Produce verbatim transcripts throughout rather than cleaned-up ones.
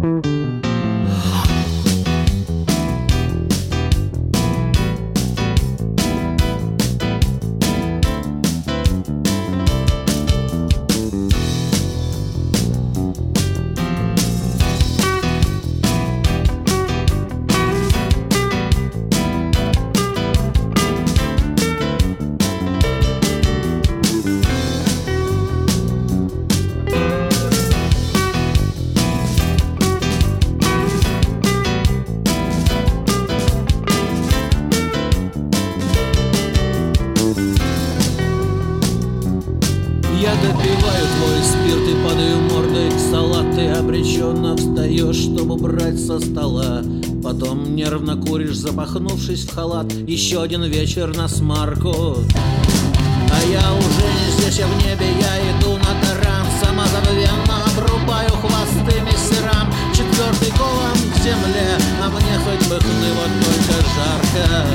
Я допиваю твой спирт и падаю мордой в салат. Ты обреченно встаешь, чтобы брать со стола. Потом нервно куришь, запахнувшись в халат. Еще один вечер на смарку. А я уже не здесь, я в небе, я иду на таран. Самозабвенно обрубаю хвосты мессерам. Четвертый колом к земле, а мне хоть бы хны, вот только жарко.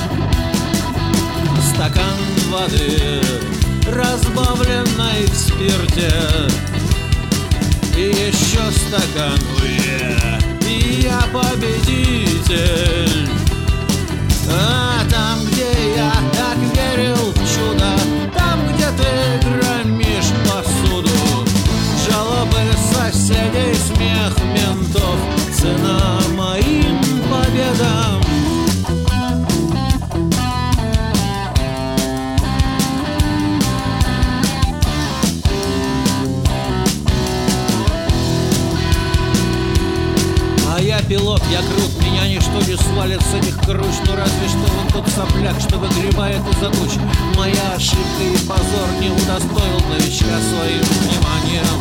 Стакан воды, разбавленной в спирте, и еще стакан, уе, и я победитель. А там, где я так верил в чудо, там, где ты громишь посуду, жалобы соседей, смех ментов, цена моим победам. Я пилот, я крут, меня ничто не свалит с этих круч. Ну разве что вон тот сопляк, что выгребает из-за туч. Моя ошибка и позор не удостоил новичка своим вниманием.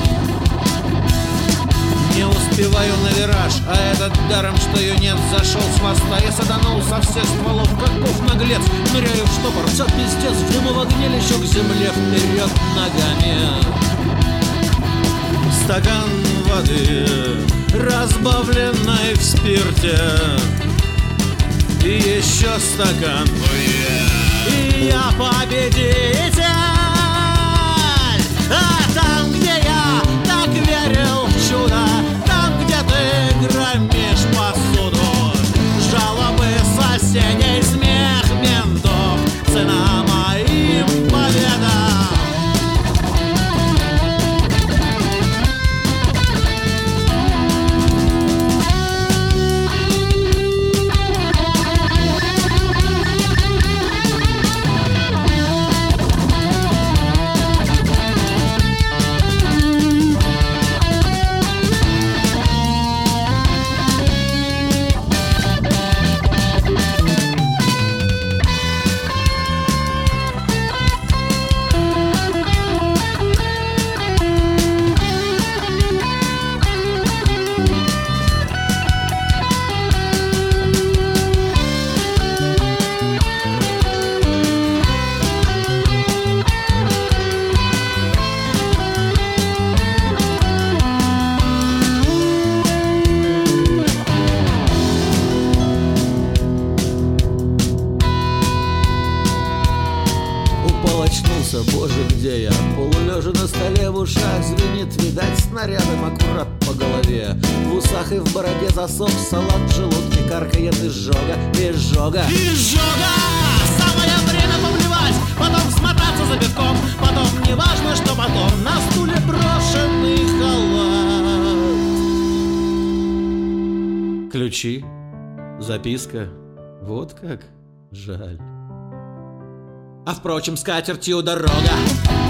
Не успеваю на вираж, а этот даром, что ее нет, зашел с моста. Я саданул со всех стволов, каков наглец. Ныряю в штопор, все пиздец, в дыму в огне лечу к земле, вперед ногами. Стакан воды, разбавленной в спирте, и еще стакан, и я победитель. А там, где я так верил в чудо, там, где ты громишь посуду, жалобы соседей, смех ментов, цена моим победам. Боже, где я? Полулежа на столе, в ушах звенит, видать, снарядом аккурат по голове. В усах и в бороде засох, салат в желудке каркает изжога, изжога. Изжога! Самое время поблевать, потом смотаться за пивком, потом неважно, что потом, на стуле брошенный халат. Ключи, записка, вот как жаль. А впрочем, скатертью дорога.